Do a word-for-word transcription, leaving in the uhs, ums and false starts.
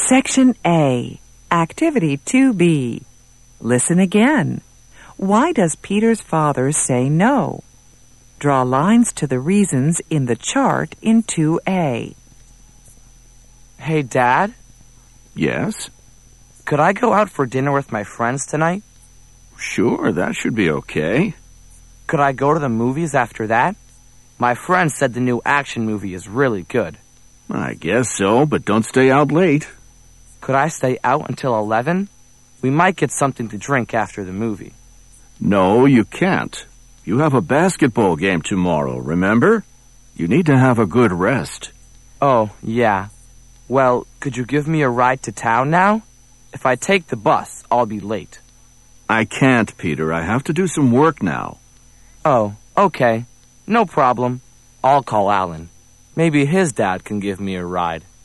Section A, Activity two B. Listen again. Why does Peter's father say no? Draw lines to the reasons in the chart in two A. Hey, Dad? Yes? Could I go out for dinner with my friends tonight? Sure, that should be okay. Could I go to the movies after that? My friend said the new action movie is really good. I guess so, but don't stay out late. Could I stay out until eleven? We might get something to drink after the movie. No, you can't. You have a basketball game tomorrow, remember? You need to have a good rest. Oh, yeah. Well, could you give me a ride to town now? If I take the bus, I'll be late. I can't, Peter. I have to do some work now. Oh, okay. No problem. I'll call Alan. Maybe his dad can give me a ride.